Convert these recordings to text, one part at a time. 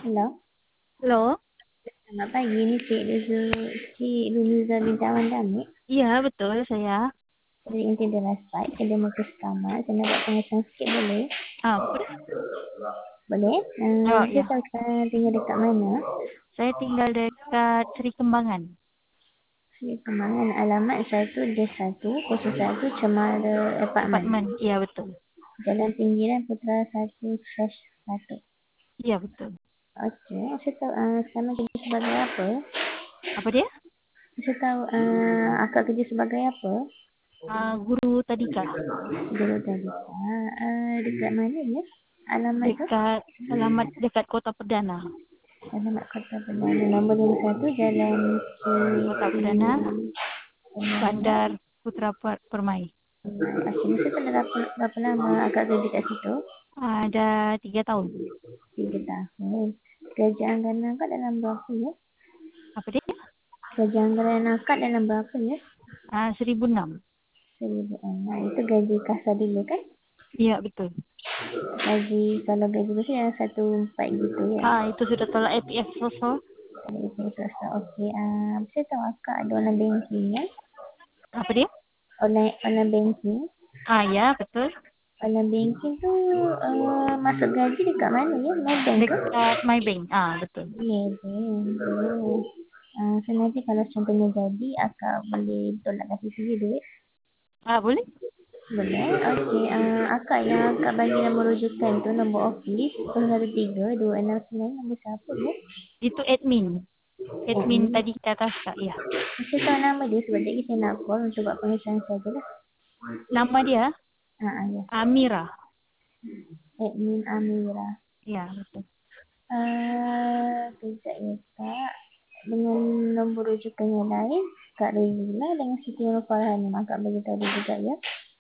Halo, Halo? selamat pagi. Ini Cik Rumiza binti Awan Damit Iya, betul saya. dari Inti Derasai, Kedai Muka Utama. Saya nak buat pengesahan sikit boleh? Boleh? Boleh? Oh, Saya ya. tahu tinggal dekat mana. Saya tinggal dekat Seri Kembangan. Sri Kembangan. Alamat saya tu D101 Cemara Apartment. Apartmen. Iya, betul. Jalan Pinggiran Putra 1/1. Iya, betul. Okey. Saya tahu sekarang kerja sebagai apa? Apa dia? Saya tahu akak kerja sebagai apa? Guru tadika. Guru tadi. Dekat mana ya? Alamat tu? Alamat dekat Kota Perdana. Alamat Kota Perdana. Nombor 51 Jalan Kota Siti Perdana, Perdana. Bandar Putra Permai. Okey, mesti pada berapa lama agak kerja kat situ? Ada 3 tahun. 3 tahun. Gaji anggaran akak dalam berapa ya? Apa dia? Gaji anggaran akak dalam berapa ya? 1,006. 1,006. Itu gaji kasar dulu kan? Iya, betul. Gaji, kalau gaji besar yang 1,4 gitu ya? Itu sudah tolak APF sosok. Itu susah. Okey. Saya tahu akak ada online banking ya? Apa dia? Online banking. Ya, betul. Online banking tu masuk gaji dekat mana ya? Maybank ke? Dekat Maybank. Betul. Maybank. Oh. So nanti kalau contohnya jadi, akak boleh tolak kasih sini duit? Boleh? Boleh. Okey. Akak yang akak bagi nombor rujukan tu, nombor office 013-269, nombor siapa ya? Itu admin. Admin Admin. tadi ke atas, Kak. Ya. Saya tahu nama dia sebab tadi saya nak call untuk buat pengesahan saja lah. Nama dia Ya. Amira. Admin Amira. Ya, betul. Kejap ya Kak. Dengan nombor rujukan yang lain, Kak Rezila dengan Siti Nurfarhan. Akak bagi tahu dia juga ya.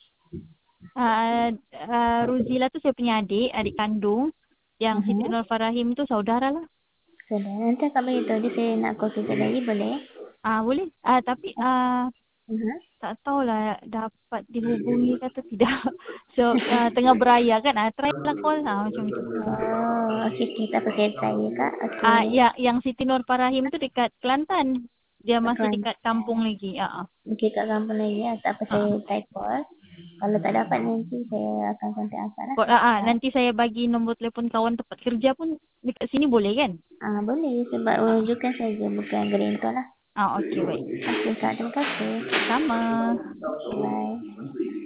Ruzila tu saya punya adik kandung. Yang Siti Nurfarahim tu saudara lah. Sudah. Nanti akak bagi tahu dia, saya nak call kejap lagi boleh? Boleh. Tapi tak tahulah dapat dihubungi kata tidak. So, tengah beraya kan. Try lah call lah macam tu. Okey. Tak apa, saya try ya Kak. Okey. Yang Siti Nurfarahim tu dekat Kelantan. Dia masih Kelantan. dekat kampung lagi. Okey Kak, kampung lagi ya. Tak apa, saya try call. Kalau tak dapat nanti saya akan kontak akak lah. Nanti saya bagi nombor telefon kawan tempat kerja pun dekat sini boleh kan? Boleh sebab rujukan saja, bukan garantor lah. Okey, baik. Okey Kak, terima kasih. Sama. Bye.